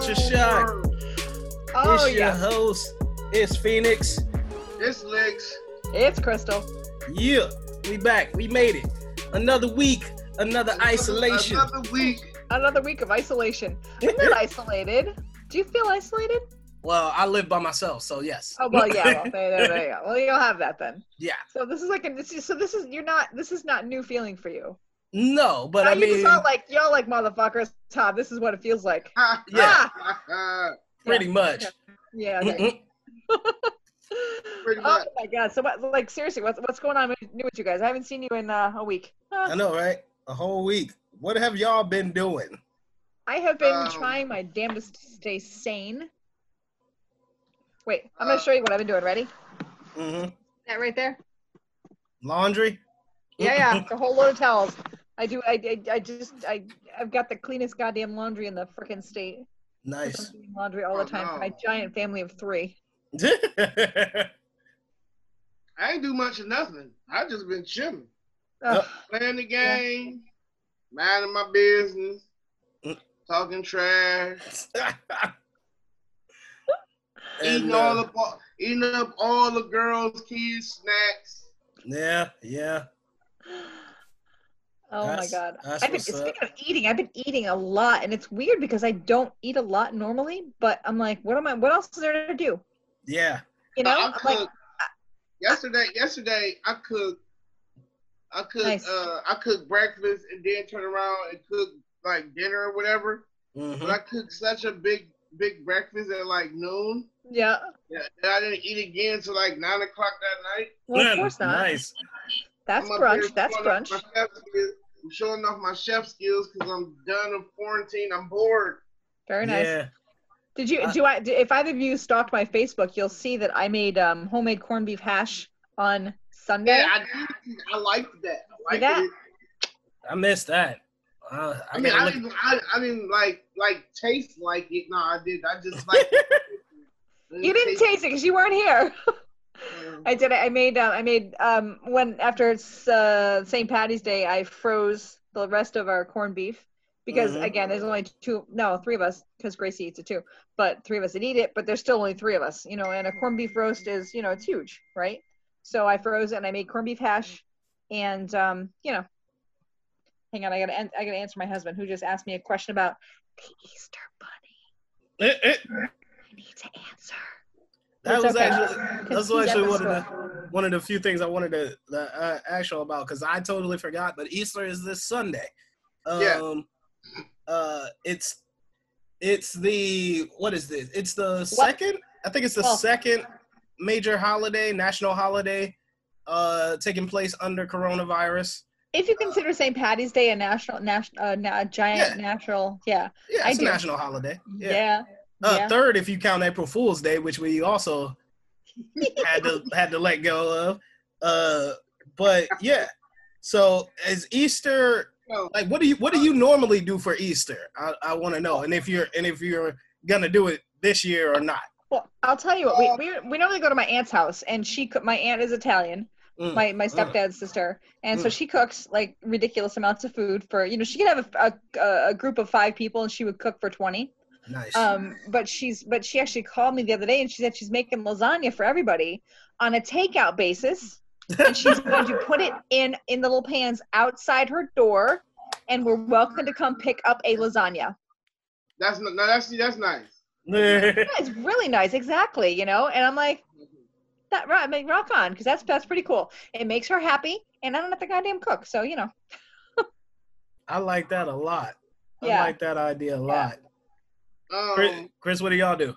Culture Shock. Oh, It's your host. It's Phoenix. It's Lex. It's Crystal. Yeah, we back. We made it. Another week. Another isolation. Another week of isolation. I'm not isolated. Do you feel isolated? Well, I live by myself, so yes. Oh well, yeah. Well, there you go. Well, you'll have that then. Yeah. So this is like this is not new feeling for you. No, but no, I mean, y'all like motherfuckers. Todd, this is what it feels like. Yeah. Pretty much. Yeah. Okay. Pretty much. Oh my god! So what? Seriously, what's going on with you guys? I haven't seen you in a week. I know, right? A whole week. What have y'all been doing? I have been trying my damnedest to stay sane. Wait, I'm gonna show you what I've been doing. Ready? Mm-hmm. That right there. Laundry. Yeah. It's a whole load of towels. I've got the cleanest goddamn laundry in the frickin' state. Nice. I'm doing laundry all the time for my giant family of 3. I ain't do much of nothing. I just been chilling. Playing the game, minding my business, talking trash, eating up all the girls' kids' snacks. Yeah. Oh my god! Speaking of eating, I've been eating a lot, and it's weird because I don't eat a lot normally. But I'm like, what else is there to do? Yeah. You know, yesterday I cooked. Nice. I cooked breakfast and then turn around and cook like dinner or whatever. Mm-hmm. But I cooked such a big breakfast at like noon. Yeah. And I didn't eat again until like 9 o'clock that night. Well, of course not. Nice. That's brunch. That's brunch. I'm showing off my chef skills because I'm done with quarantine. I'm bored. Very nice. Yeah. Did you if either of you stalked my Facebook, you'll see that I made homemade corned beef hash on Sunday. Yeah, I did. I liked that. I missed that. I didn't like taste like it. No, I did. I just like. You didn't taste it because you weren't here. I did. I made when after St. Patty's Day, I froze the rest of our corned beef because again, there's only 3 of us because Gracie eats it too, but 3 of us that eat it, but there's still only 3 of us, and a corned beef roast is, it's huge, right? So I froze it and I made corned beef hash, and hang on, I gotta answer my husband who just asked me a question about the Easter Bunny. I need to answer. That's actually one of the few things I wanted to ask you about, because I totally forgot. But Easter is this Sunday. It's the what is this? It's the second. I think it's the second major holiday, national holiday, taking place under coronavirus. If you consider St. Patty's Day a natural, It's a national holiday. Yeah. Third, if you count April Fool's Day, which we also had to let go of. But yeah. So is Easter like what do you normally do for Easter? I want to know, and if you're gonna do it this year or not. Well, I'll tell you what. We normally go to my aunt's house, and my aunt is Italian. My stepdad's sister, and so she cooks like ridiculous amounts of food for she could have a group of 5 people, and she would cook for 20. Nice. But she actually called me the other day, and she said she's making lasagna for everybody on a takeout basis, and she's going to put it in the little pans outside her door, and we're welcome to come pick up a lasagna. That's nice. It's really nice, exactly. And I'm like, that right, rock on, because that's pretty cool. It makes her happy, and I don't have to goddamn cook, so I like that a lot. Yeah. I like that idea a lot. Chris, what do y'all do?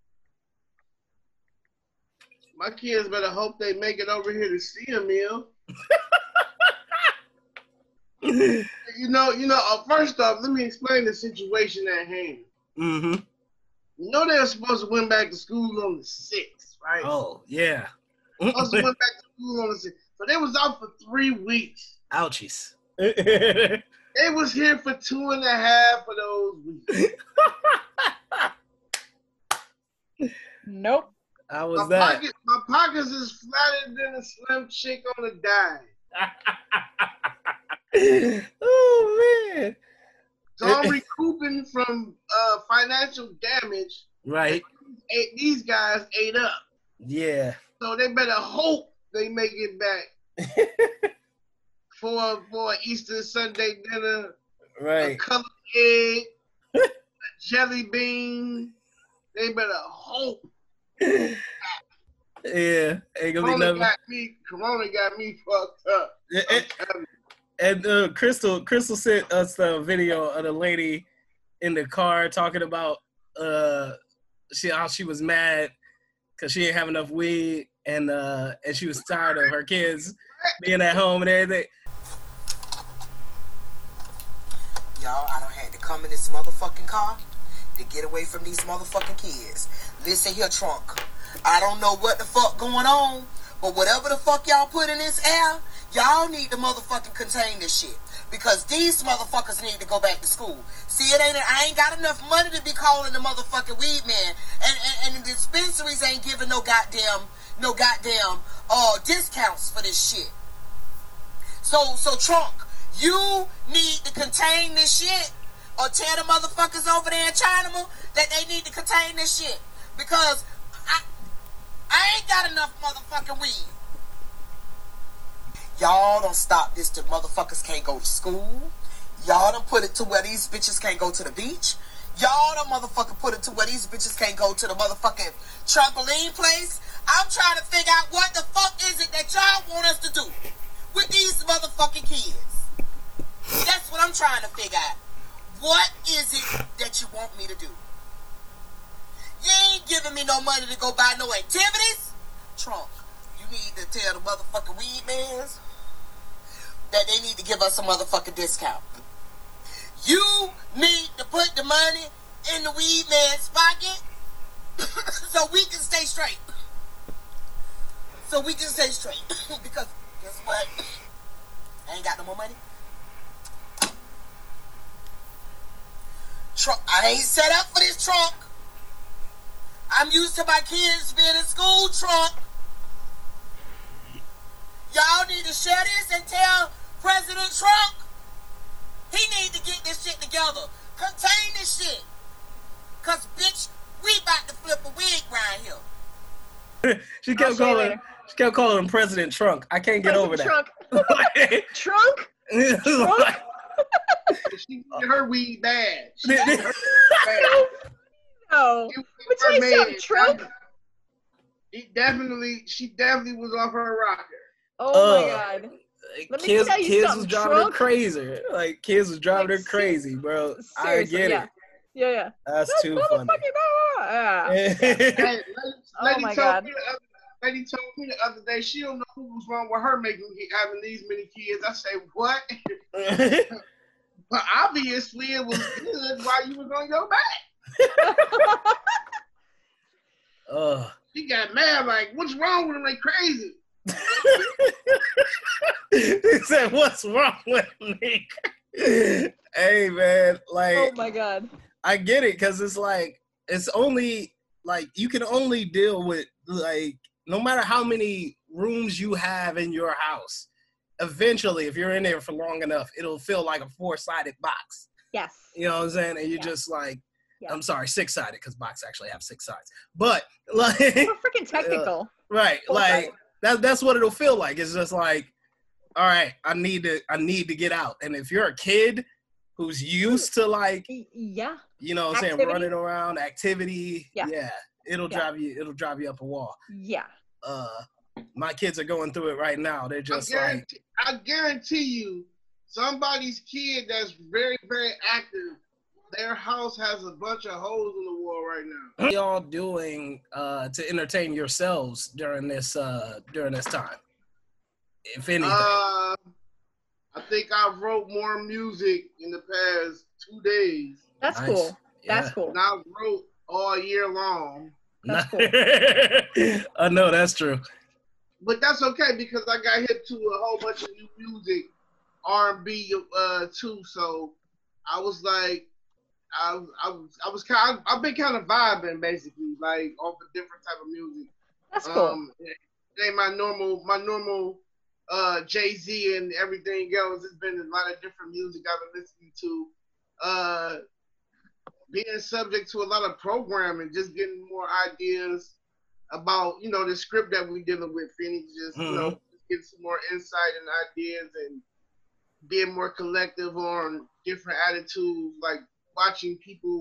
My kids better hope they make it over here to see a meal. First off, let me explain the situation at hand. Mm-hmm. They're supposed to went back to school on the 6th, right? Oh, yeah. Supposed to went back to school on the 6th. So they was out for 3 weeks. Ouchies. They was here for 2.5 of those weeks. Nope. How was my pockets is flatter than a slim chick on a dime. Oh man! So I'm recouping recouping from financial damage. Right. These guys ate up. Yeah. So they better hope they make it back for Easter Sunday dinner. Right. A colored egg, a jelly bean. They better hope. Yeah, ain't gonna be nothing. Corona got me fucked up. And Crystal sent us the video of the lady in the car talking about how she was mad because she didn't have enough weed and she was tired of her kids being at home and everything. Y'all, I done had to come in this motherfucking car to get away from these motherfucking kids. Listen here, Trunk. I don't know what the fuck going on, but whatever the fuck y'all put in this air, y'all need to motherfucking contain this shit. Because these motherfuckers need to go back to school. See, I ain't got enough money to be calling the motherfucking weed man. And the dispensaries ain't giving no goddamn discounts for this shit. So Trunk, you need to contain this shit. Or tell the motherfuckers over there in China that they need to contain this shit. Because I ain't got enough motherfucking weed. Y'all don't stop this till motherfuckers can't go to school. Y'all don't put it to where these bitches can't go to the beach. Y'all don't motherfucking put it to where these bitches can't go to the motherfucking trampoline place. I'm trying to figure out what the fuck is it that y'all want us to do with these motherfucking kids. That's what I'm trying to figure out. What is it that you want me to do? You ain't giving me no money to go buy no activities. Trump, you need to tell the motherfucking weed mans that they need to give us a motherfucking discount. You need to put the money in the weed man's pocket so we can stay straight. Because guess what? I ain't got no more money. I ain't set up for this, Trump. I'm used to my kids being in school, Trump. Y'all need to share this and tell President Trump he need to get this shit together. Contain this shit. Cause bitch, we about to flip a wig right here. She kept calling him President Trunk. I can't get over that. Trunk. Trunk? Trunk? She did her weed bad. No. What's that Trump? She definitely was off her rocker. Oh my god. Kids was driving her crazy. Like kids was driving her crazy, bro. I get it. Yeah. That's too funny. Oh my god. Lady told me the other day she don't know who was wrong with her having these many kids. I say, what? But obviously it was good while you was on your back. She got mad like, what's wrong with them? They crazy. He said, what's wrong with me? Hey, man. Like, oh, my God. I get it because it's like, it's only, like, you can only deal with, like, no matter how many rooms you have in your house, eventually, if you're in there for long enough, it'll feel like a 4-sided box. Yes. You know what I'm saying? And you're just like, I'm sorry, 6-sided, because box actually have 6 sides. But, like... We're freaking technical. Right. Like, that's what it'll feel like. It's just like, all right, I need to get out. And if you're a kid who's used to, like... Yeah. You know what I'm saying? Running around, activity. Yeah. It'll drive you up a wall. Yeah. My kids are going through it right now. They're just I guarantee you, somebody's kid that's very, very active, their house has a bunch of holes in the wall right now. What are y'all doing to entertain yourselves during this time? If anything. I think I wrote more music in the past 2 days. That's nice. Cool. Yeah. That's cool. And I wrote all year long. That's cool. I know that's true. But that's okay because I got hit to a whole bunch of new music, R&B too. So I was like, I've been kind of vibing basically, like off a different type of music. That's cool. It ain't my normal Jay-Z and everything else. It's been a lot of different music I've been listening to. being subject to a lot of programming, just getting more ideas about, you know, the script that we're dealing with, Phoenix, just, you know, get some more insight and ideas and being more collective on different attitudes, like watching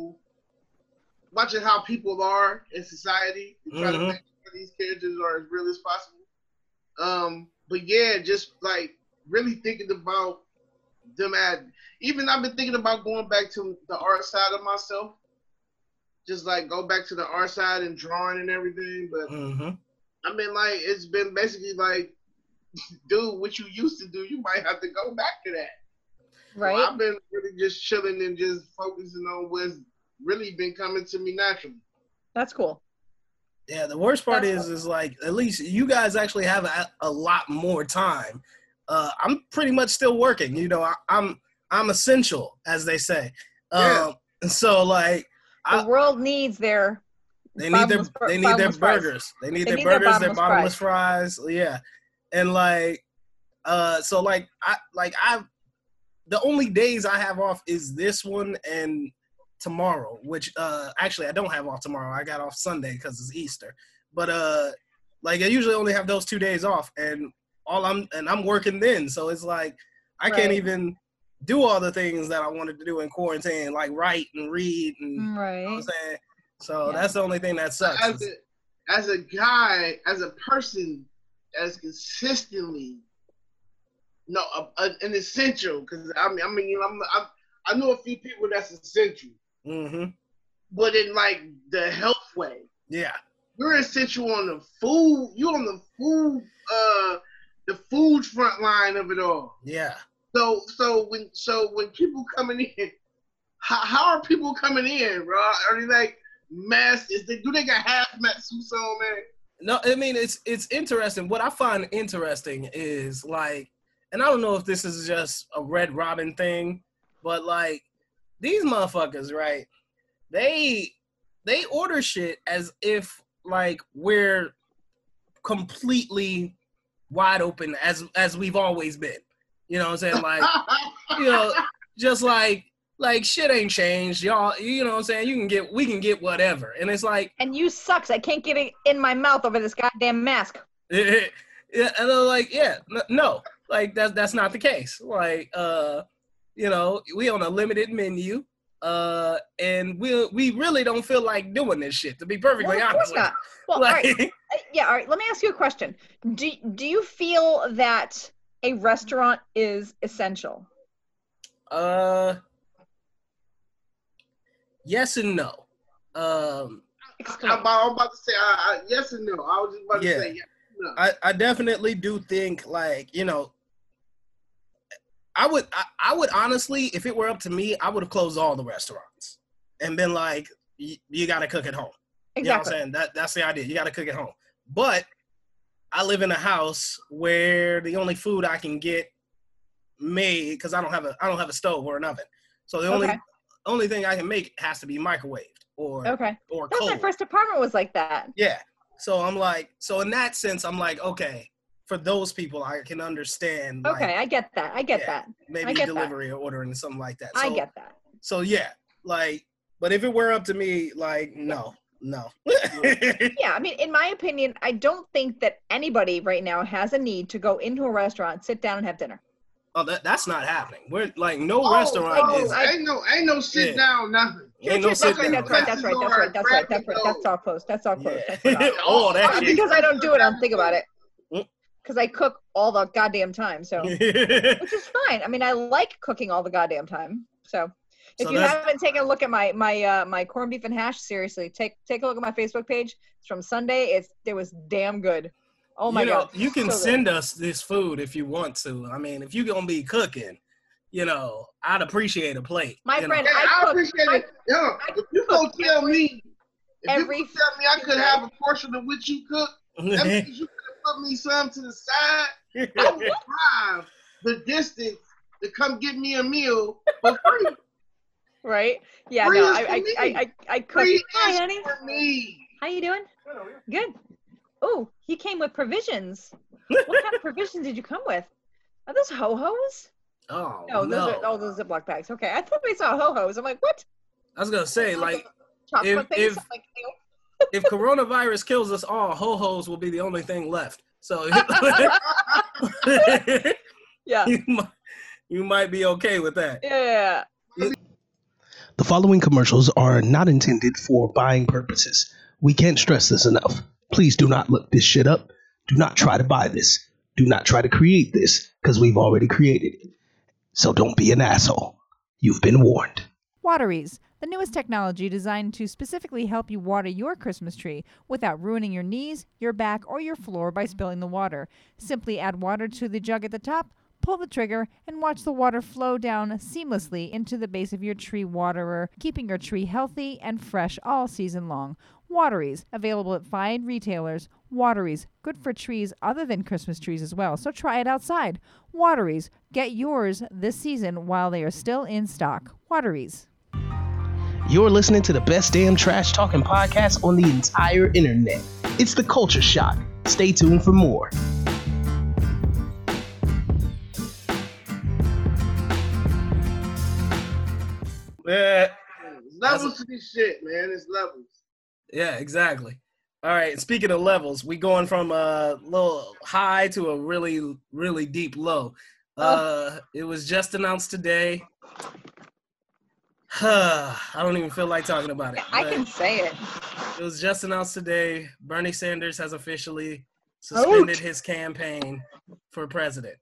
how people are in society and try to make sure these characters are as real as possible. But yeah, just like really thinking about them even I've been thinking about going back to the art side of myself. Just like go back to the art side and drawing and everything. But I mean, like, it's been basically like, dude, what you used to do, you might have to go back to that. Right. So I've been really just chilling and just focusing on what's really been coming to me naturally. That's cool. Yeah, the worst part is like, at least you guys actually have a lot more time. I'm pretty much still working. You know, I'm essential, as they say. So like, the world needs their they need their burgers. They need their burgers, their bottomless fries. Yeah, and like, so like the only days I have off is this one and tomorrow, which actually I don't have off tomorrow. I got off Sunday because it's Easter. But like I usually only have those 2 days off, and I'm working then, so it's like I can't even do all the things that I wanted to do in quarantine, like write and read and you know what I'm saying. So that's the only thing that sucks. As a guy, as a person that's consistently an essential, because I know a few people that's essential, but in like the health way. Yeah, you're essential on the food. You're on the food front line of it all. Yeah. So when people coming in, how are people coming in, bro? Are they like masked? Do they got hazmat suits on, man? No, I mean it's interesting. What I find interesting is like, and I don't know if this is just a Red Robin thing, but like these motherfuckers, right? They order shit as if like we're completely wide open as we've always been. You know what I'm saying? Like, you know, just like shit ain't changed, y'all. You know what I'm saying? We can get whatever. And it's like, and you sucks. I can't get it in my mouth over this goddamn mask. Yeah, and they're like, no, like that's not the case. Like, you know, we on a limited menu, and we really don't feel like doing this shit, to be perfectly honest. Not. Well, like, all right. All right. Let me ask you a question. Do you feel that a restaurant is essential? Yes and no. I'm about to say yes and no. I was just about to say yes and no. I definitely do think, like, you know, I would honestly, if it were up to me, I would have closed all the restaurants and been like, you got to cook at home. Exactly. You know what I'm saying? That's the idea. You got to cook at home. But I live in a house where the only food I can get made, because I don't have a stove or an oven, so the only thing I can make has to be microwaved or cold. My first apartment was like that. Yeah. So I'm like, so in that sense, I'm like, okay, for those people, I can understand. Okay, like, I get that. I get that. Maybe delivery or ordering or something like that. So, I get that. So yeah, like, but if it were up to me, like, no. Yeah, I mean, in my opinion, I don't think that anybody right now has a need to go into a restaurant, sit down, and have dinner. Oh, that's not happening. We're like restaurant is. Ain't no sit down, nothing. Ain't no sit down. That's right. That's all closed. Yeah. Oh, that shit. Because I don't do it, I don't think about it. Because I cook all the goddamn time, so which is fine. I mean, I like cooking all the goddamn time. So if you haven't taken a look at my corned beef and hash, seriously, take a look at my Facebook page. It's from Sunday. It was damn good. Oh my God. You can send us this food if you want to. I mean, if you're gonna be cooking, you know, I'd appreciate a plate. My friend, I appreciate it. If you gonna tell me I could have a portion of what you cook, that means you could put me some to the side. I would drive the distance to come get me a meal for free. Right? Yeah, free no, I cook. Hi, honey. For me. How you doing? Good. Oh, he came with provisions. What kind of provisions did you come with? Are those ho-hos? Oh, no. Those are Ziploc bags. Okay, I thought we saw ho-hos. I'm like, what? I was gonna say, like, chocolate if things. Like, if coronavirus kills us all, ho-hos will be the only thing left. So yeah, you might be okay with that. Yeah. The following commercials are not intended for buying purposes. We can't stress this enough. Please do not look this shit up. Do not try to buy this. Do not try to create this, because we've already created it. So don't be an asshole. You've been warned. Wateries, the newest technology designed to specifically help you water your Christmas tree without ruining your knees, your back, or your floor by spilling the water. Simply add water to the jug at the top, pull the trigger, and watch the water flow down seamlessly into the base of your tree waterer, keeping your tree healthy and fresh all season long. Wateries, available at fine retailers. Wateries, good for trees other than Christmas trees as well, so try it outside. Wateries, get yours this season while they are still in stock. Wateries. You're listening to the best damn trash talking podcast on the entire internet. It's The Culture Shock. Stay tuned for more. Yeah. Levels to this shit, man. It's levels. Yeah, exactly. All right. Speaking of levels, we going from a little high to a really, really deep low. It was just announced today. I don't even feel like talking about it. I can say it. It was just announced today. Bernie Sanders has officially suspended his campaign for president.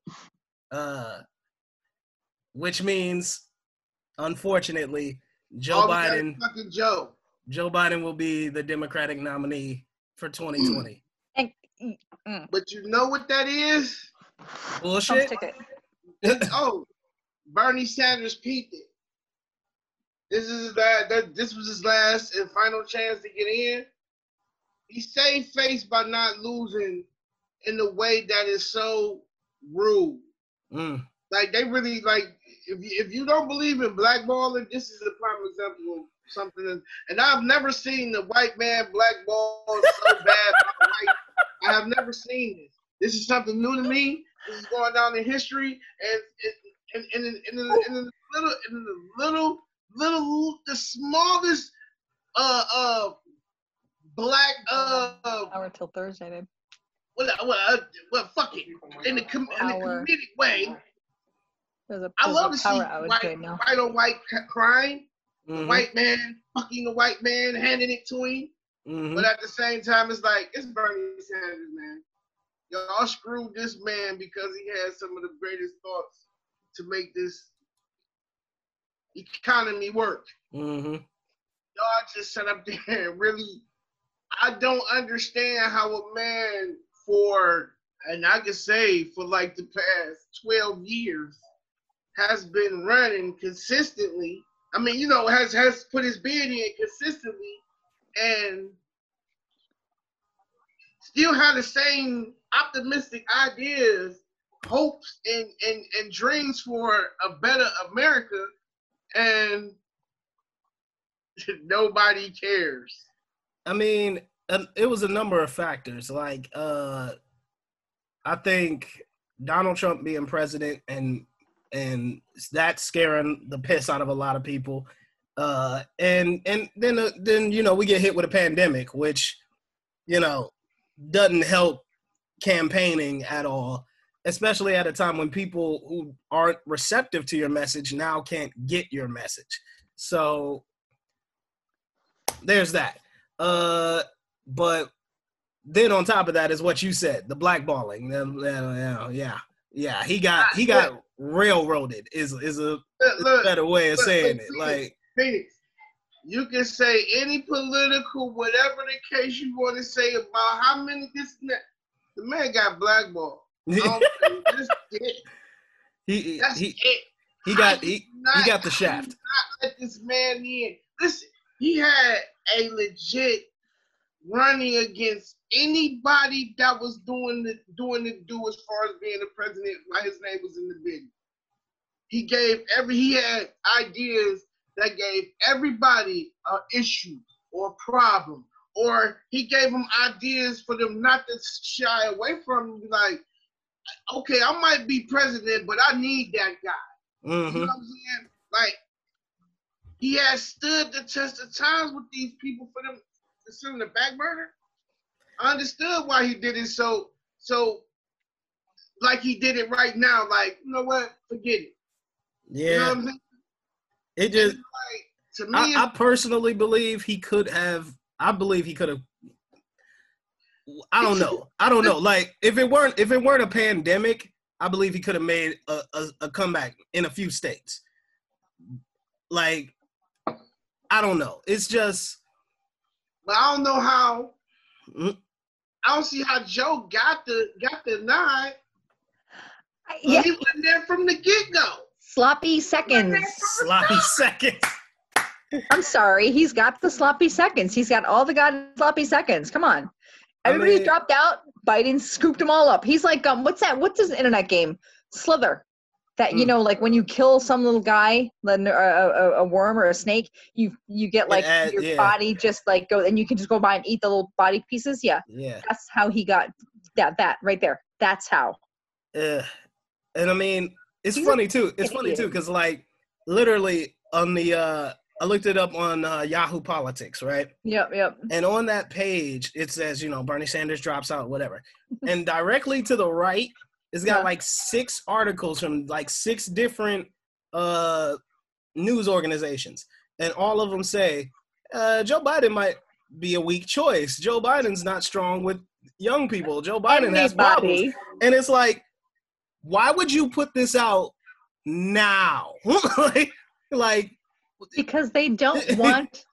Which means, unfortunately, Joe Biden will be the Democratic nominee for 2020. But you know what that is? Bullshit. Bernie Sanders peeped it. This was his last and final chance to get in. He saved face by not losing in the way that is so rude. Like, they really, like, if you don't believe in blackballing, this is a prime example of something. And I've never seen the white man blackball so bad. I have never seen this. This is something new to me. This is going down in history, and in the smallest black hour till Thursday, babe. Well, fuck it. In the comedic way. I love to see white on white crime. Mm-hmm. White man fucking a white man, handing it to him. Mm-hmm. But at the same time, it's like, it's Bernie Sanders, man. Y'all screwed this man because he had some of the greatest thoughts to make this economy work. Mm-hmm. Y'all just sat up there and really, I don't understand how a man and I can say for like the past 12 years has been running consistently. I mean, has put his bid in consistently and still have the same optimistic ideas, hopes, and dreams for a better America, and nobody cares. I mean, it was a number of factors. Like, I think Donald Trump being president and that's scaring the piss out of a lot of people. And then we get hit with a pandemic, which, doesn't help campaigning at all, especially at a time when people who aren't receptive to your message now can't get your message. So there's that. But then on top of that is what you said, the blackballing. Yeah. He got railroaded is a better way of saying it. Like, Phoenix, you can say any political, whatever the case you want to say about how many this and that. The man got blackballed. He got the shaft. Not let this man in. Listen, he had a legit running against anybody that was doing the do as far as being the president while his name was in the video. He had ideas that gave everybody an issue or problem, or he gave them ideas for them not to shy away from him. Like, okay, I might be president, but I need that guy. Mm-hmm. You know what I'm saying? Like, he has stood the test of times with these people for them considering the back burner. I understood why he did it so like he did it right now. Like, you know what? Forget it. Yeah. You know what I'm saying? It just like, to me, I personally believe he could have. I believe he could have. I don't know. Like if it weren't a pandemic, I believe he could have made a comeback in a few states. Like, I don't know. It's just. But I don't know how. I don't see how Joe got the nod. Yeah. He went there from the get-go. Sloppy seconds. Sloppy seconds. I'm sorry. He's got the sloppy seconds. He's got all the goddamn sloppy seconds. Come on. Everybody's dropped out. Biden scooped them all up. He's like, what's that? What's this internet game? Slither. That, you know, like when you kill some little guy, a worm or a snake, you get like your body just like go, and you can just go by and eat the little body pieces. Yeah. That's how he got that right there. That's how. And I mean, it's funny too. It's funny too because like literally on the I looked it up on Yahoo Politics, right? Yep. And on that page, it says, you know, Bernie Sanders drops out, whatever. And directly to the right, it's got like 6 articles from like 6 different news organizations. And all of them say, Joe Biden might be a weak choice. Joe Biden's not strong with young people. Joe Biden has problems. And it's like, why would you put this out now? like because they don't want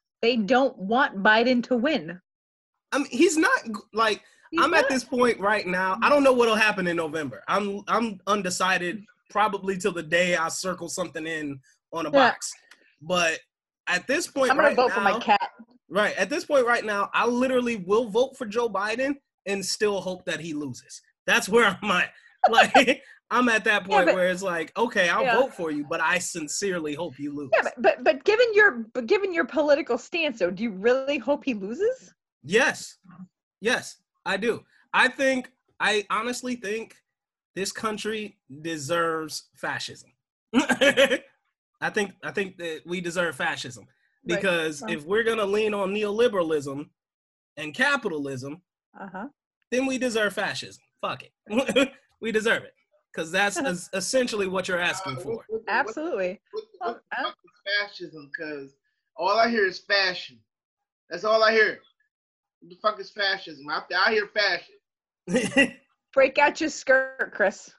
Biden to win. I mean, he's not like I'm at this point right now. I don't know what'll happen in November. I'm undecided probably till the day I circle something in on a box. But at this point, I'm gonna vote for my cat. Right. At this point right now, I literally will vote for Joe Biden and still hope that he loses. That's where I'm at. Like I'm at that point where it's like, okay, I'll vote for you, but I sincerely hope you lose. Yeah, but given your political stance, though, do you really hope he loses? Yes, I do. I honestly think this country deserves fascism. I think that we deserve fascism because if we're gonna lean on neoliberalism and capitalism, then we deserve fascism. Fuck it, we deserve it. Because that's essentially what you're asking for. Absolutely. What the fuck is fascism? Because all I hear is fashion. That's all I hear. What the fuck is fascism? I hear fashion. Break out your skirt, Chris.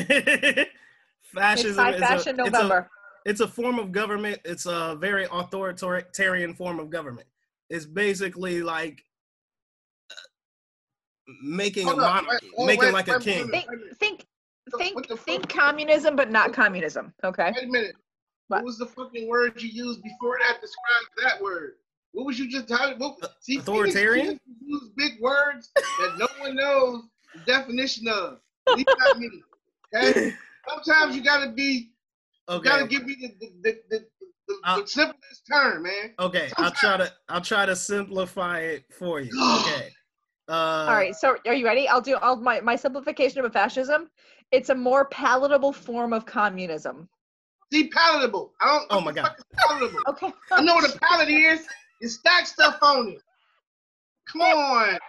Fascism is Fashion November. It's a form of government. It's a very authoritarian form of government. It's basically like making a monarchy, making like a king. Think communism, but not communism. Okay. Wait a minute. What was the fucking word you used before that described that word? What was you just talking about? See, authoritarian? Use big words that no one knows the definition of. At least not me. Okay. Sometimes you gotta be. Okay. You gotta give me the simplest term, man. Okay. Sometimes. I'll try to simplify it for you. Okay. All right. So are you ready? I'll do my simplification of a fascism. It's a more palatable form of communism. See, palatable. I don't. Oh my God. Palatable. Okay. I know what a pallet is. You stack stuff on it. Come on.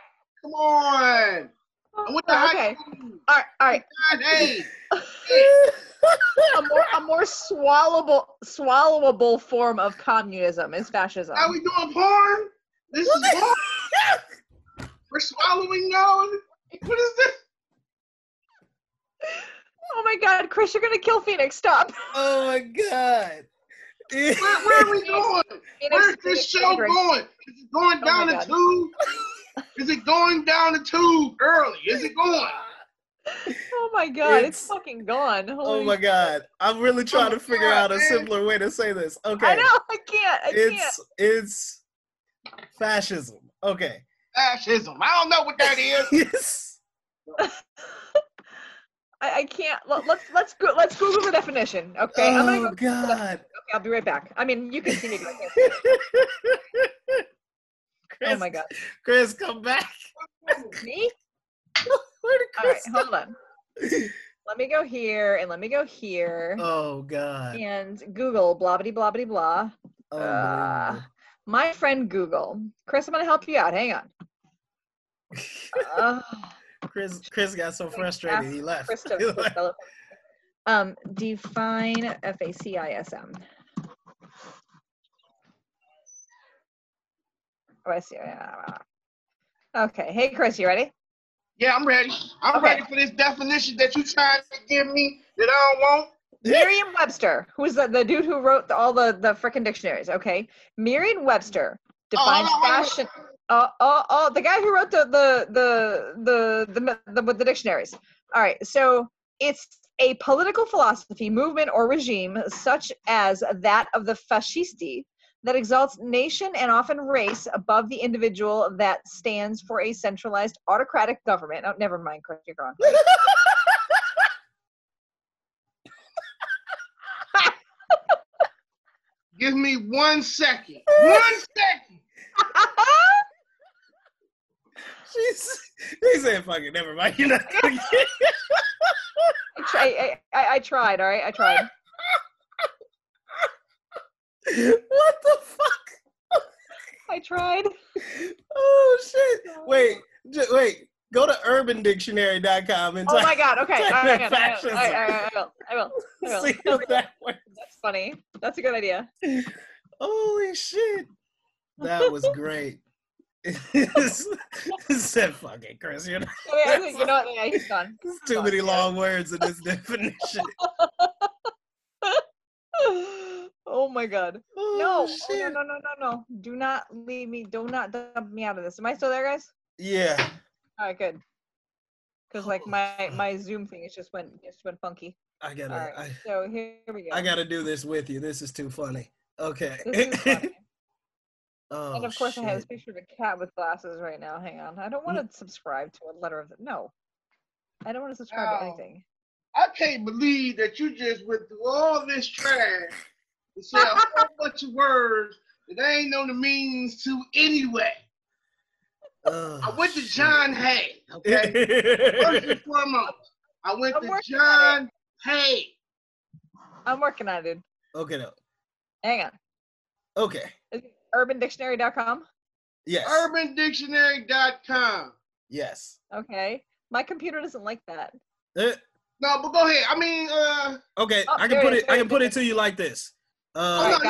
And with the okay. All right. Hey. a more swallowable form of communism is fascism. Are we doing porn? This is porn. We're swallowing now. What is this? Oh my God, Chris, you're gonna kill Phoenix. Stop. Oh my God. Where are we going? Where's this show going? Is it going down the tube? Is it going down the tube early? Is it going? Oh my God, it's fucking gone. Oh my God. I'm really trying to figure out a simpler way to say this. Okay. I know, I can't. It's fascism. Okay. Fascism. I don't know what that is. Yes. I can't. Let's Google the definition. Okay. Oh, I'm gonna go God. Okay, I'll be right back. I mean, you can see me. Chris, oh my God. Chris, come back. Me? Where did Chris All right, hold on. Let me go here and let me go here. Oh God. And Google blah blah blah blah blah. Unbelievable. My friend Google. Chris, I'm gonna help you out. Hang on. Chris got so frustrated he left. Define FACISM. Oh, I see. Okay. Hey, Chris, you ready? Yeah, I'm ready. I'm ready for this definition that you trying to give me that I don't want. Merriam-Webster, who's the dude who wrote all the frickin' dictionaries, okay? Merriam-Webster defines fashion. The guy who wrote the dictionaries. All right, so it's a political philosophy, movement, or regime such as that of the fascisti that exalts nation and often race above the individual, that stands for a centralized autocratic government. Oh, never mind, Chris, you're gone. Give me 1 second. 1 second. He said, "Fuck it, never mind. You're not gonna get it." I tried. All right, I tried. What the fuck? I tried. Oh shit! Wait. Go to UrbanDictionary.com and oh my god. Okay. I will. See if that works. That's funny. That's a good idea. Holy shit! That was great. Said fuck it, Chris. You know what? Yeah, he's gone. There's too many long words in this definition. Oh my god. Oh, no. shit. No. Do not leave me. Do not dump me out of this. Am I still there, guys? Yeah. All right, good. Because like my Zoom thing, it just went funky. I gotta. All right, so here we go. I gotta do this with you. This is too funny. Okay. This is funny. Oh, and of course, shit. I have this picture of a cat with glasses right now. Hang on. I don't want to subscribe to a letter of no. I don't want to subscribe to anything. I can't believe that you just went through all this trash to say a whole bunch of words that they ain't know the meanings to anyway. I went to John Hay, okay? First and foremost, I went to John Hay. I'm working on it, dude. Okay, no. Hang on. Okay. Is it UrbanDictionary.com? Yes. UrbanDictionary.com. Yes. Okay. My computer doesn't like that. No, but go ahead. I mean, okay, I can put it to you like this. No,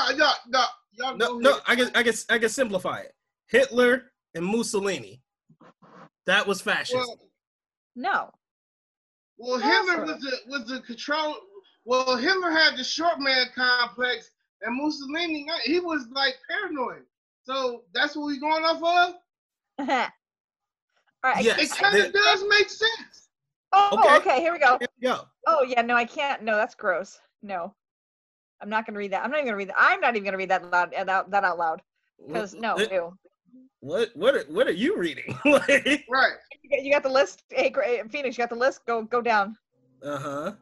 I can simplify it. Hitler and Mussolini. That was fascism. No. Well, Hitler was the control. Well, Hitler had the short man complex, and Mussolini, he was like paranoid. So that's what we're going off of? All right, yes. It kind of does make sense. Oh, okay, here we go. Here we go. Oh, yeah, no, I can't. No, that's gross. No. I'm not going to read that. I'm not even going to read that. I'm not even going to read that out loud. Because, no, ew. What are you reading? Right. You got the list? Hey, Phoenix, you got the list? Go down. All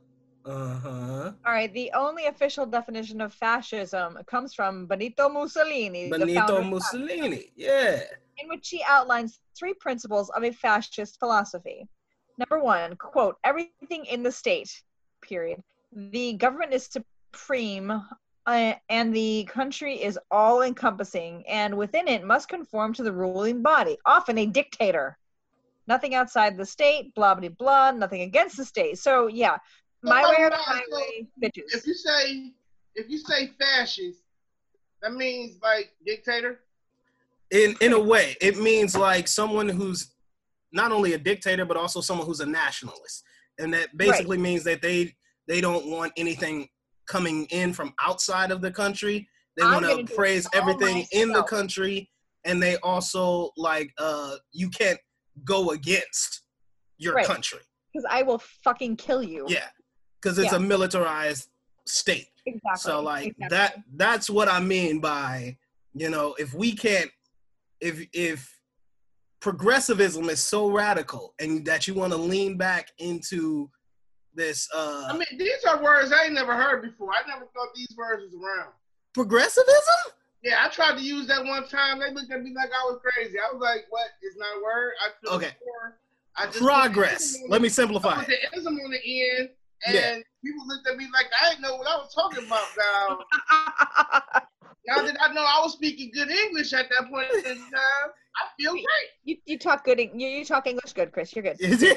right, the only official definition of fascism comes from Benito Mussolini. Benito Mussolini, yeah. In which he outlines 3 principles of a fascist philosophy. Number 1, quote, everything in the state, period. The government is supreme and the country is all-encompassing, and within it must conform to the ruling body, often a dictator. Nothing outside the state, blah, blah, blah, nothing against the state. So, yeah, my way or the highway, bitches. If you say fascist, that means, like, dictator? In a way, it means, like, someone who's not only a dictator, but also someone who's a nationalist. And that basically means that they don't want anything coming in from outside of the country. They want to praise everything in the country. And they also, like, you can't go against your country. Because I will fucking kill you. Yeah. Because it's a militarized state. Exactly. So, like, that's what I mean by, you know, if we can't, if progressivism is so radical and that you want to lean back into this I mean, these are words I ain't never heard before. I never thought these words was around. Progressivism? Yeah, I tried to use that one time. They looked at me like I was crazy. I was like, what? It's not a word? Progress. Let me simplify it. The ism on the end, and people looked at me like I didn't know what I was talking about now. Now that I know I was speaking good English at that point in time, I feel great. You talk good. You talk English good, Chris. You're good.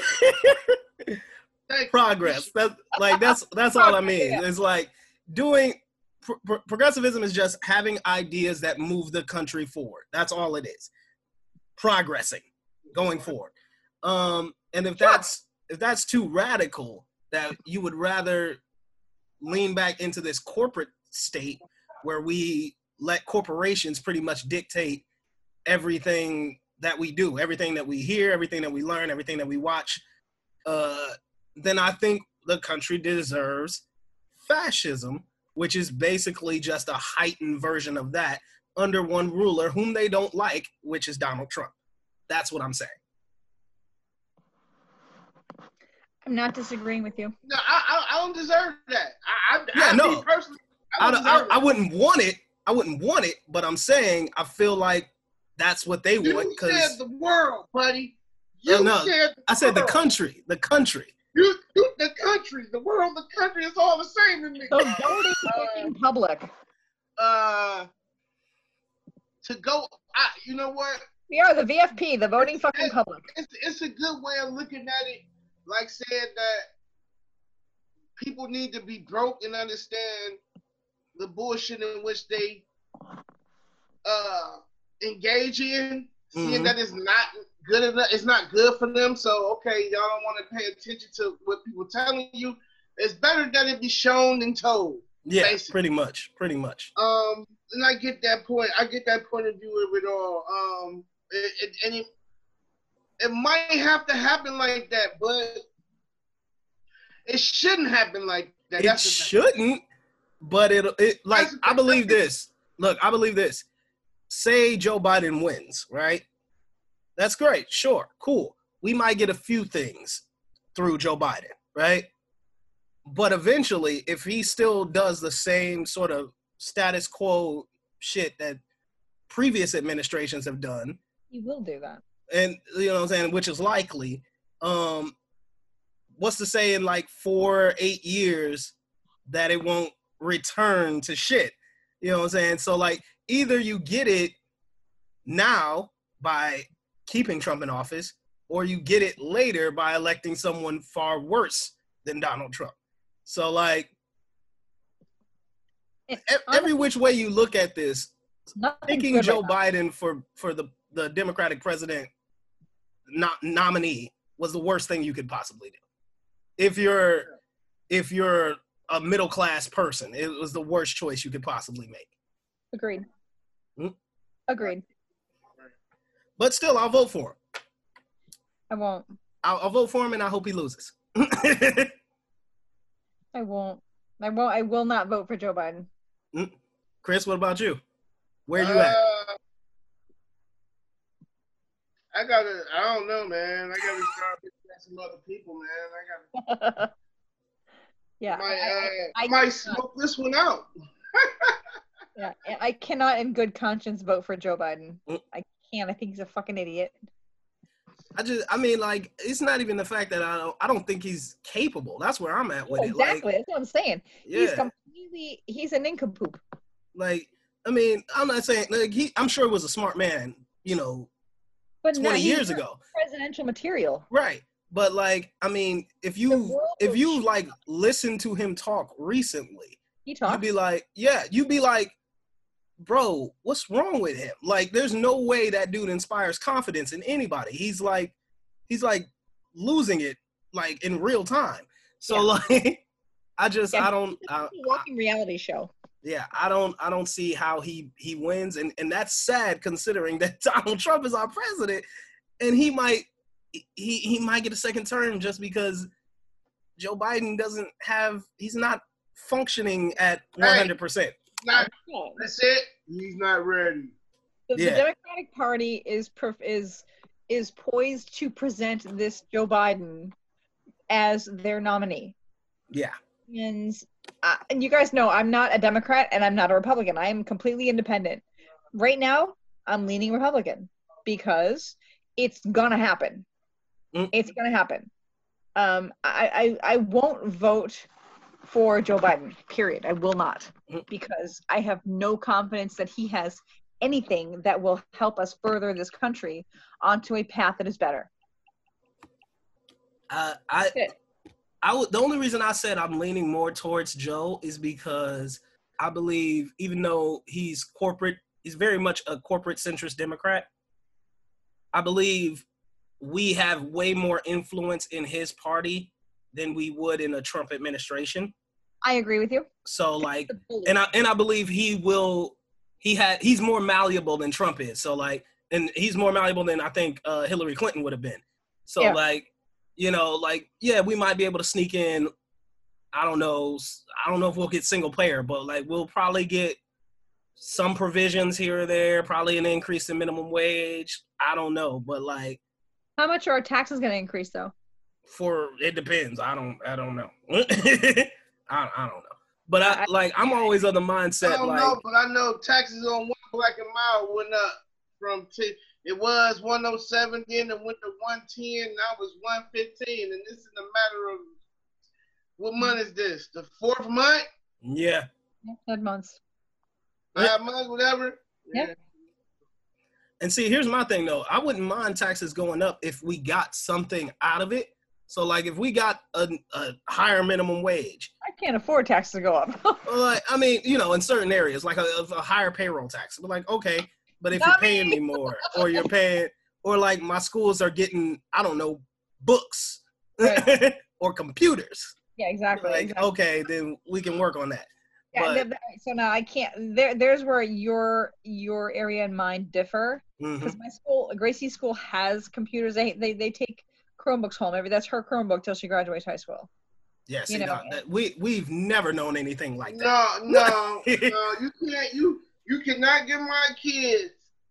Progress. That's all I mean. Yeah. It's like doing progressivism is just having ideas that move the country forward. That's all it is. Progressing, going forward. And if that's too radical, that you would rather lean back into this corporate state where we let corporations pretty much dictate everything that we do, everything that we hear, everything that we learn, everything that we watch, then I think the country deserves fascism, which is basically just a heightened version of that under one ruler whom they don't like, which is Donald Trump. That's what I'm saying. I'm not disagreeing with you. No, I don't deserve that. I wouldn't want it. I wouldn't want it, but I'm saying I feel like that's what they want. You said the world, buddy. I said the country. The country. You the country. The world, the country is all the same to me. So voting fucking public. To go, you know what? We are the VFP, the voting fucking public. It's a good way of looking at it. Like said that people need to be broke and understand the bullshit in which they engage in, seeing that it's not good enough, it's not good for them. So okay, y'all don't want to pay attention to what people telling you. It's better that it be shown than told. Yeah, basically. pretty much. And I get that point. I get that point of view of it all. It might have to happen like that, but it shouldn't happen like that. It shouldn't, but I believe this. Look, I believe this. Say Joe Biden wins, right? That's great. Sure. Cool. We might get a few things through Joe Biden, right? But eventually, if he still does the same sort of status quo shit that previous administrations have done, he will do that. And you know what I'm saying, which is likely. What's to say in like 4-8 years that it won't return to shit? You know what I'm saying? So like either you get it now by keeping Trump in office, or you get it later by electing someone far worse than Donald Trump. So like every which way you look at this, picking Joe Biden for the Democratic president nominee was the worst thing you could possibly do. If you're a middle class person, it was the worst choice you could possibly make. Agreed. Agreed. But still, I'll vote for him. I won't. I'll vote for him, and I hope he loses. I won't. I will not vote for Joe Biden. Chris, what about you? Where you at? I don't know, man. I gotta start looking at some other people, man. Yeah. I might smoke this one out. Yeah, I cannot in good conscience vote for Joe Biden. I can't. I think he's a fucking idiot. I mean, like, it's not even the fact that I don't think he's capable. That's where I'm at with it. Exactly. Like, that's what I'm saying. Yeah. He's a nincompoop. Like, I mean, I'm not saying, like, I'm sure he was a smart man, but 20 years ago. Presidential material. Right. But like, I mean, if you like listen to him talk recently, you'd be like, bro, what's wrong with him? Like, there's no way that dude inspires confidence in anybody. He's like losing it like in real time. So like, I walking reality show. Yeah, I don't see how he wins, and that's sad considering that Donald Trump is our president, and he might get a second term just because Joe Biden he's not functioning at 100%. That's it. He's not ready. The Democratic Party is poised to present this Joe Biden as their nominee. Yeah. And you guys know I'm not a Democrat and I'm not a Republican. I am completely independent. Right now, I'm leaning Republican because it's gonna happen. It's gonna happen. I won't vote for Joe Biden, period. I will not, because I have no confidence that he has anything that will help us further this country onto a path that is better. The only reason I said I'm leaning more towards Joe is because I believe, even though he's very much a corporate centrist Democrat, I believe we have way more influence in his party than we would in a Trump administration. I agree with you. So like, and I believe he's more malleable than Trump is. So like, and he's more malleable than I think Hillary Clinton would have been. So like, you know, like, yeah, we might be able to sneak in. I don't know if we'll get single payer, but like we'll probably get some provisions here or there, probably an increase in minimum wage. I don't know, but like, how much are our taxes going to increase though? It depends. I don't know. I don't know. But I'm always of the mindset. I don't know, but I know taxes on one black and mild went up from it was 107, then it went to 110, now it's 115, and this is a matter of what month is this? The 4th month? Yeah. 5 months. 5 months, whatever. Yeah. And see, here's my thing though. I wouldn't mind taxes going up if we got something out of it. So like if we got a higher minimum wage. I can't afford taxes to go up. Like, I mean, you know, in certain areas, like a higher payroll tax. But like, okay, but if you're paying me more, or you're paying, or like my schools are getting, I don't know, books right. or computers. Yeah, exactly. Like, exactly. Okay, then we can work on that. Yeah, so now I can't. There's where your area and mine differ. Because my school, Gracie School, has computers. They take Chromebooks home. That's her Chromebook till she graduates high school. Yeah, see, we've never known anything like that. No, you cannot give my kids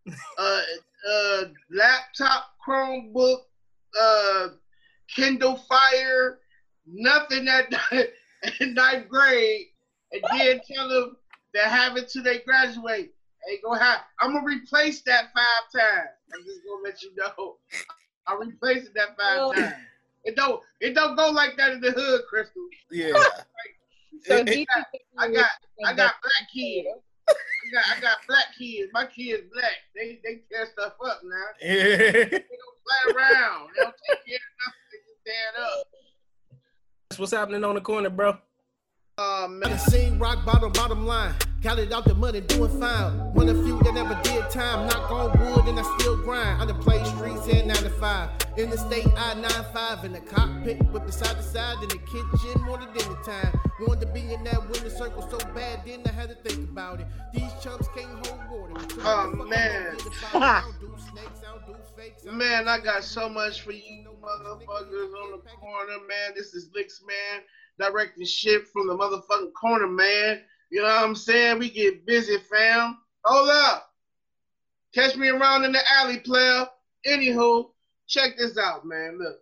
laptop, Chromebook, Kindle Fire, nothing at 9th grade, and then tell them to have it till they graduate. Hey, I'm gonna replace that 5 times. I'm just gonna let you know. I'll replace it that 5 times. It don't go like that in the hood, Crystal. Yeah. So I got black kids. I got black kids. My kids black. They tear stuff up now. Yeah. They don't play around. They don't take care of nothing. They just tear it up. That's what's happening on the corner, bro. Man. Sing rock bottom line. Got it out the money, doing fine. One of few that never did time. Knock on wood and I still grind. I done played streets and 9 to 5. In the state, I-95 in the cockpit, whip side to side in the kitchen more than dinner time. Wanted to be in that winner circle so bad, then I had to think about it. These chumps can't hold water. Oh man. Man, I got so much for you motherfuckers on the corner, man. This is Licks, man. Directing shit from the motherfucking corner, man. You know what I'm saying? We get busy, fam. Hold up. Catch me around in the alley, player. Anywho, check this out, man. Look.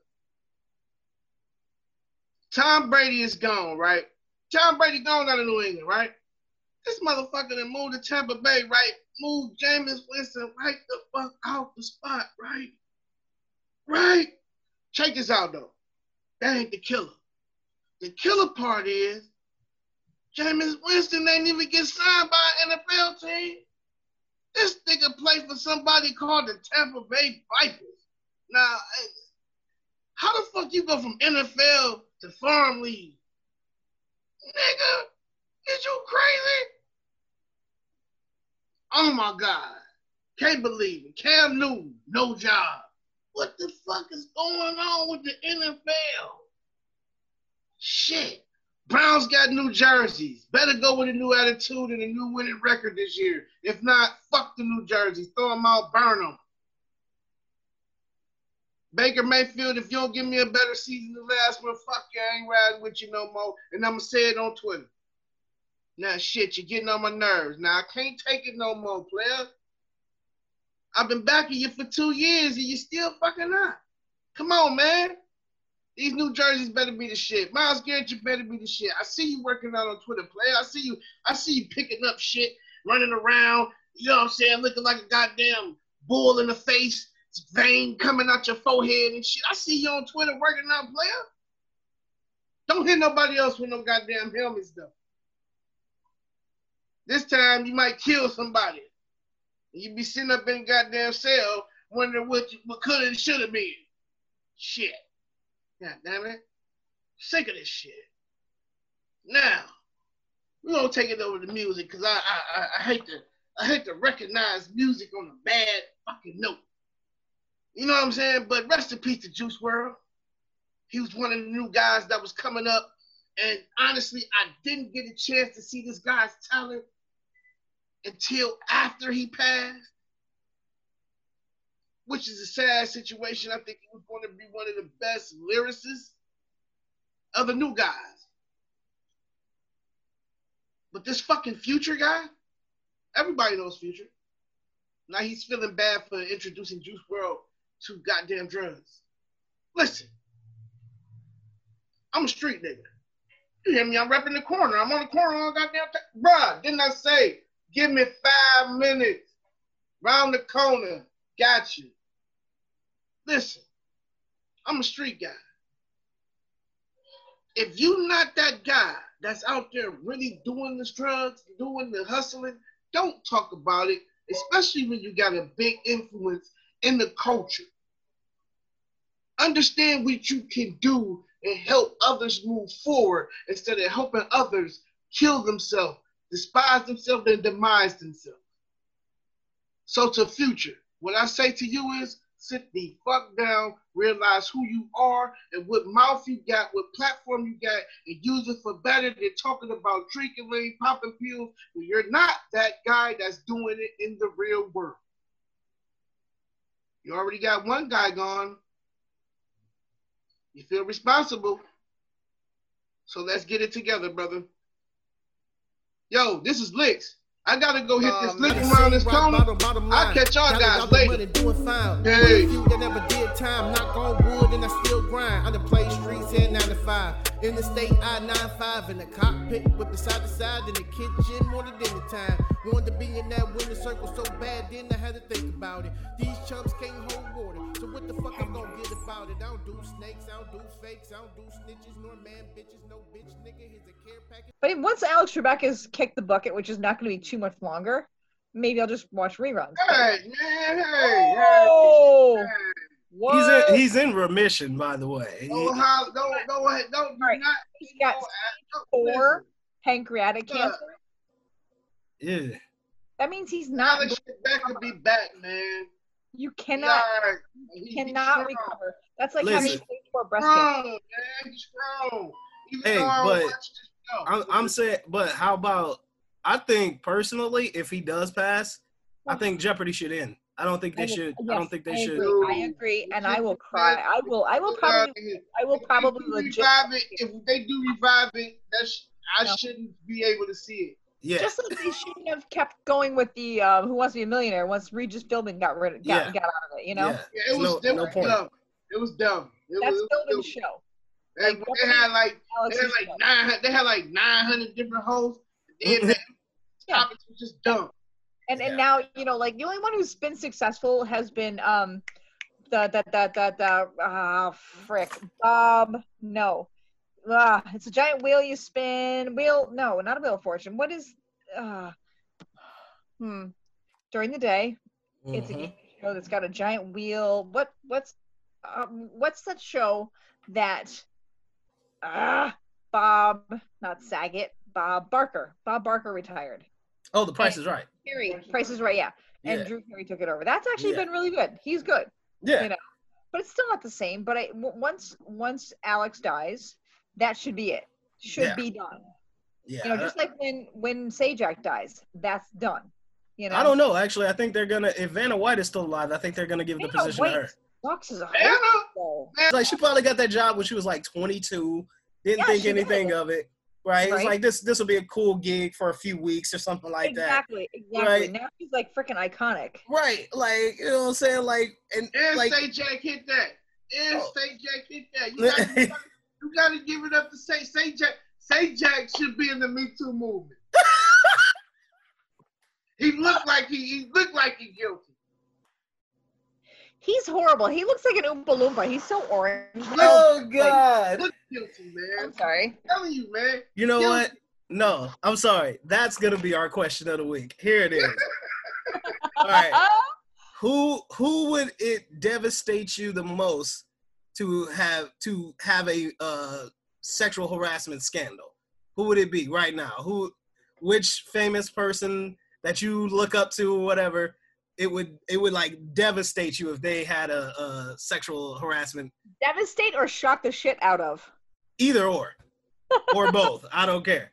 Tom Brady is gone, right? Tom Brady gone out of New England, right? This motherfucker that moved to Tampa Bay, right? Moved Jameis Winston right the fuck out the spot, right? Right? Check this out, though. That ain't the killer. The killer part is Jameis Winston ain't even get signed by an NFL team. This nigga played for somebody called the Tampa Bay Vipers. Now, how the fuck you go from NFL to farm league? Nigga, is you crazy? Oh my God. Can't believe it. Cam Newton, no job. What the fuck is going on with the NFL? Shit. Browns got new jerseys. Better go with a new attitude and a new winning record this year. If not, fuck the new jerseys. Throw them out, burn them. Baker Mayfield, if you don't give me a better season than the last one, fuck you, I ain't riding with you no more. And I'm going to say it on Twitter. Now, shit, you're getting on my nerves. Now, I can't take it no more, player. I've been backing you for 2 years, and you still fucking not. Come on, man. These new jerseys better be the shit. Myles Garrett, you better be the shit. I see you working out on Twitter, player. I see you picking up shit, running around, you know what I'm saying, looking like a goddamn bull in the face, vein coming out your forehead and shit. I see you on Twitter working out, player. Don't hit nobody else with no goddamn helmets, though. This time, you might kill somebody. You be sitting up in a goddamn cell wondering what could and should have been. Shit. God damn it. Sick of this shit. Now, we're gonna take it over to music because I hate to recognize music on a bad fucking note. You know what I'm saying? But rest in peace to Juice WRLD. He was one of the new guys that was coming up. And honestly, I didn't get a chance to see this guy's talent until after he passed, which is a sad situation. I think he was going to be one of the best lyricists of the new guys. But this fucking Future guy, everybody knows Future. Now he's feeling bad for introducing Juice WRLD to goddamn drugs. Listen, I'm a street nigga. You hear me? I'm repping the corner. I'm on the corner all goddamn time. Bruh, didn't I say, give me 5 minutes. Round the corner. Got you. Listen, I'm a street guy. If you not that guy that's out there really doing the drugs, doing the hustling, don't talk about it, especially when you got a big influence in the culture. Understand what you can do and help others move forward instead of helping others kill themselves, despise themselves, and demise themselves. So to Future, what I say to you is, sit the fuck down, realize who you are and what mouth you got, what platform you got, and use it for better than talking about drinking lean, popping pills, when you're not that guy that's doing it in the real world. You already got one guy gone. You feel responsible. So let's get it together, brother. Yo, this is Licks. I gotta go hit this lick around this corner. I'll catch y'all guys later. Hey. That never did time, knock on wood and I still grind. I done played streets here 9 to 5. In the state I-95 in the cockpit, whip the side to side in the kitchen more than dinner time. Wanted to be in that winner circle so bad, then I had to think about it. These chumps can't hold water, so what the fuck I'm gonna get about it? I don't do snakes, I don't do fakes, I don't do snitches, nor man bitches, no bitch nigga. Here's a care package. But once Alex Trebek's kicked the bucket, which is not going to be too much longer, maybe I'll just watch reruns. Hey, man, hey. Oh, hey. He's in remission, by the way. Don't right. He's got 4 pancreatic cancer. Yeah. That means he's not. Alex Trebek could be back, man. You cannot recover. That's like having stage 4 breast cancer. Man, he's strong. Hey, but I'm saying, but how about, I think personally, if he does pass, I think Jeopardy should end. I don't think they should. Yes, I don't think they should. I agree, and I will cry. I will probably legit. If they do revive it, I shouldn't be able to see it. Yeah. Just like they shouldn't have kept going with the Who Wants to Be a Millionaire once Regis Philbin got out of it, you know? Yeah, it was dumb. It was dumb. That's Philbin's show. They had like 900 different hosts. The topics were just dumb. And now, you know, like the only one who's been successful has been it's a giant wheel you spin. No, not a wheel of fortune. What is during the day? It's a game show that's got a giant wheel. What's that show that Bob Barker retired? Oh, The Price is Right. Price is Right, yeah. And Drew Carey took it over. That's actually been really good. He's good. Yeah. You know, but it's still not the same. But once Alex dies, that should be it. Should be done. Yeah. You know, just like when Sajak dies, that's done. You know. I don't know. Actually, I think they're gonna. If Vanna White is still alive, I think they're gonna give the position to her. Sucks as a like she probably got that job when she was like 22. Didn't think anything of it. Right? It's like this will be a cool gig for a few weeks or something like that. Exactly. Right? Now she's like freaking iconic. Right. Like, you know what I'm saying? Like, and like, Sajak hit that. Sajak hit that. You gotta give it up to Sajak. Sajak should be in the Me Too movement. He looked like he guilty. He's horrible. He looks like an Oompa Loompa. He's so orange. Oh God! Guilty, man. I'm sorry. I'm telling you, man. You know what? No, I'm sorry. That's gonna be our question of the week. Here it is. All right. Who would it devastate you the most to have a sexual harassment scandal? Who would it be right now? Which famous person that you look up to or whatever, it would like devastate you if they had a sexual harassment. Devastate or shock the shit out of? Either or both. I don't care.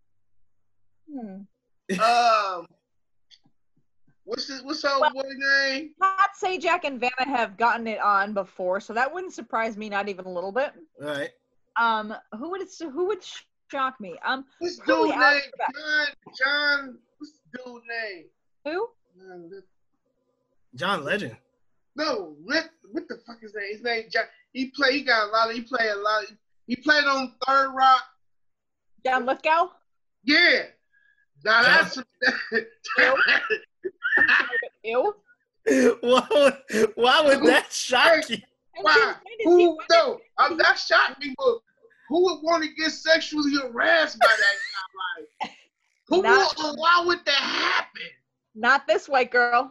What's our boy name? Pat Sajak and Vanna have gotten it on before, so that wouldn't surprise me, not even a little bit. All right. Who would shock me? What's dude name? John. What's dude name? Who? John Legend. No, what the fuck is that? His name John. He played on Third Rock. John Lithgow? Yeah. Now that's Ew. Why would that shock you? Why? Who? No, that shocked me. But who would want to get sexually harassed by that guy? Like, why would that happen? Not this white girl.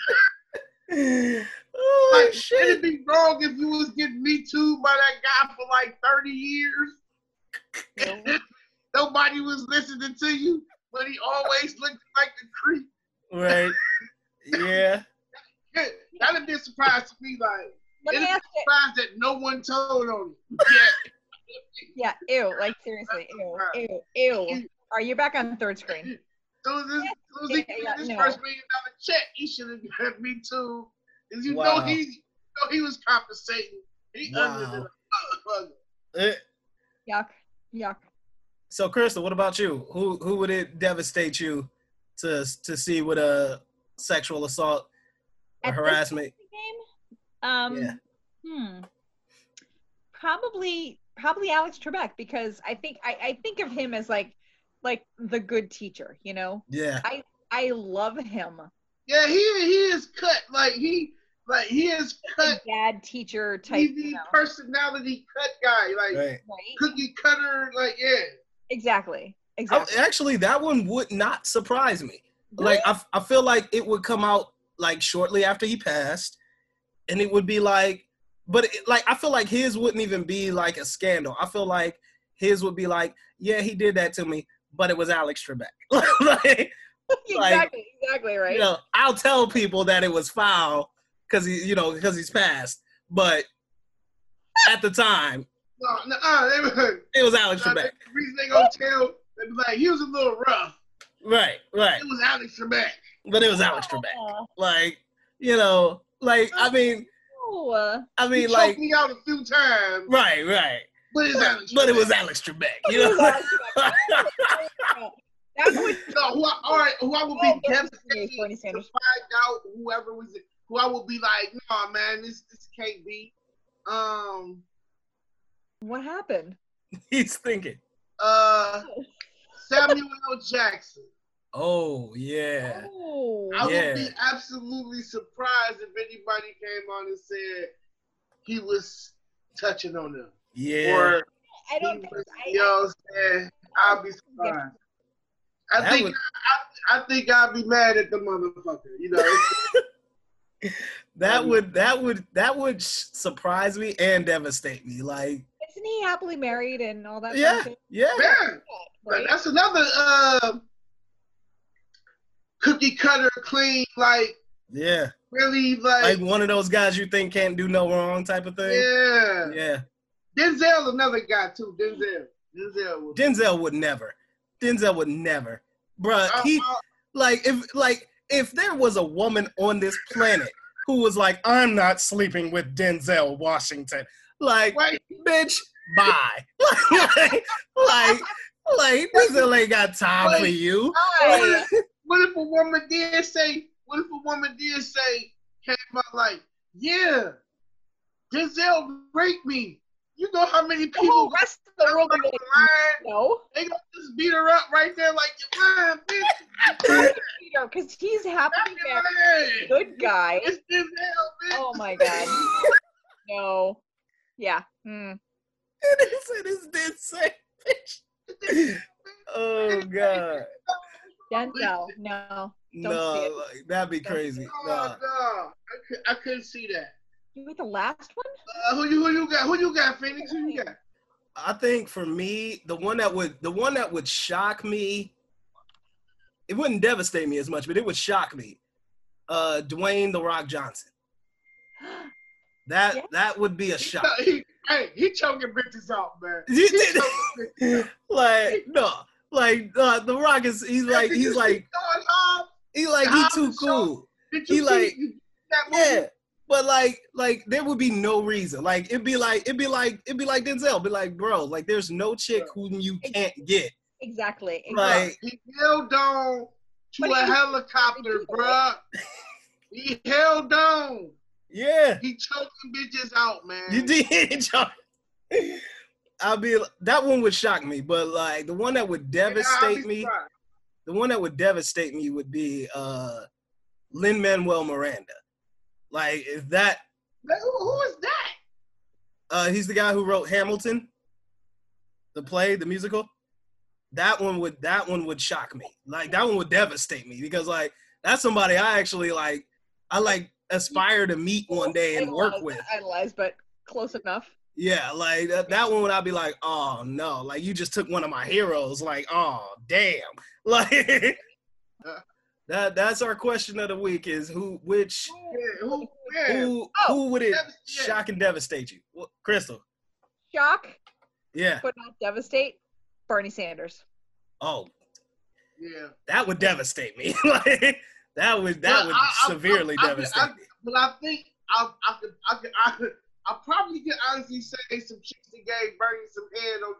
Oh, like, shit. It'd be wrong if you was getting Me Too by that guy for like 30 years. Nobody was listening to you, but he always looked like a creep. Right. Yeah. That'd be a surprise to me. Like, Let me ask you. Surprised that no one told on him. Yeah. Ew. Like seriously. Ew. Are you back on third screen? So this first $1 million check, he should have got Me Too. Because you know he was compensating. He under the Yuck. So, Crystal, what about you? Who would it devastate you to see with a sexual assault or harassment? Game? Probably Alex Trebek, because I think of him as like the good teacher, you know? Yeah. I love him. Yeah, he is cut. He is cut. Dad teacher type. He's the personality cut guy. Like right. Cookie cutter, like yeah. Exactly. Actually, that one would not surprise me. Really? Like I feel like it would come out like shortly after he passed, and it would be like, but I feel like his wouldn't even be like a scandal. I feel like his would be like, yeah, he did that to me, but it was Alex Trebek. Exactly right. You know, I'll tell people that it was foul because he's passed, but at the time, it was Alex Trebek. The reason they gonna tell, they be like, he was a little rough. Right. It was Alex Trebek. But it was Alex Trebek. Like, I mean, he choked me out a few times. Right. But it was Alex Trebek. You know. Who I would be devastated to find out who I would be like, nah, man, this can't be. What happened? He's thinking. Samuel L. Jackson. Oh yeah. I would be absolutely surprised if anybody came on and said he was touching on them. Yeah. Or I don't. I'll be surprised. I think I'd be mad at the motherfucker. You know. that would surprise me and devastate me. Like, isn't he happily married and all that? Yeah. Right? That's another cookie cutter clean, like. Yeah. Really like one of those guys you think can't do no wrong type of thing. Yeah. Yeah. Denzel, another guy too. Denzel would never. Bruh, if there was a woman on this planet who was like, I'm not sleeping with Denzel Washington, bitch, bye. like Denzel ain't got time for you. What if a woman did say, came out like, yeah, Denzel raped me. You know how many people the rest of the world are like, no. They gonna just beat her up right there like, you're lying, bitch. Because he's happily married. Good guy. It's Denzel, bitch. Oh my god. No. Yeah. It's Denzel. Oh God. Denzel, no. No, like, that'd be crazy. No. I couldn't see that. You with the last one? Who you got? Who you got, Phoenix? Who you got? I think for me, the one that would shock me, it wouldn't devastate me as much, but it would shock me. Dwayne "The Rock" Johnson. That would be a shock. He choking bitches out, man. Like no, like The Rock is he's too cool. He like yeah. But like there would be no reason. Like it'd be like Denzel. Be like, bro, like there's no chick whom you can't get. Exactly. Like he held on to a helicopter, bro. He held on. Yeah. He choking bitches out, man. You did. That one would shock me, but like the one that would devastate me. The one that would devastate me would be Lin-Manuel Miranda. Like, is that? Who is that? He's the guy who wrote Hamilton, the play, the musical. That one would shock me. Like, that one would devastate me because, like, that's somebody I actually like. I aspire to meet one day and work with. Idolize, but close enough. Yeah, like that one would I be like, oh no, like you just took one of my heroes. Like, oh damn, like. That's our question of the week is who would it shock and devastate you? Well, Crystal. Shock. Yeah. But not devastate. Bernie Sanders. Oh. Yeah. That would devastate me. Like that would severely devastate me. But I think I probably could honestly say some chicks that gave Bernie some head on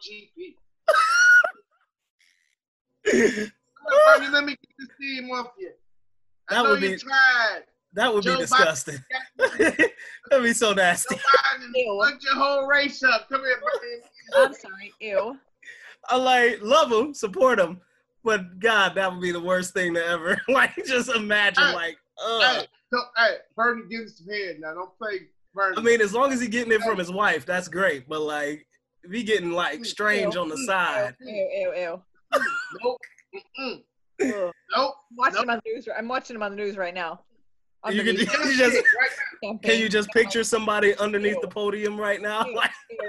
GP. Bernie, let me get this team off you. I know you tried. That would be disgusting. That'd be so nasty. Fuck your whole race up. Come here, Bernie. I'm sorry. Ew. I love him, support him, but God, that would be the worst thing to ever. Like, just imagine, Hey, Bernie, give us some head now. Don't play Bernie. I mean, as long as he's getting it from his wife, that's great. But like, if he getting like strange on the side. Ew. Nope. Nope. I'm watching him on the news right now. Can you just picture somebody underneath the podium right now? Ew.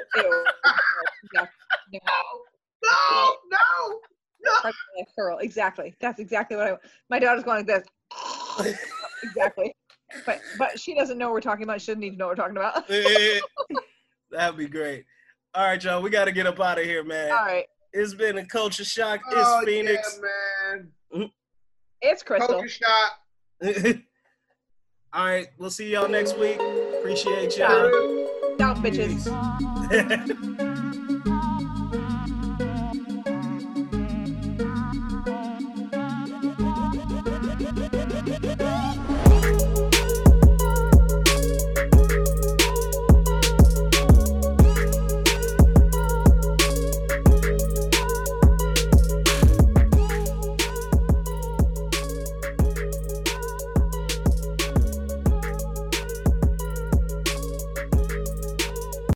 No. Curl. Exactly. That's exactly what my daughter's going like this. Exactly. But she doesn't know what we're talking about. She doesn't even know what we're talking about. That'd be great. All right, y'all. We got to get up out of here, man. All right. It's been a culture shock. It's Phoenix. Yeah, man. It's Crystal. Culture shock. All right. We'll see y'all next week. Appreciate y'all. Down, bitches. Peace.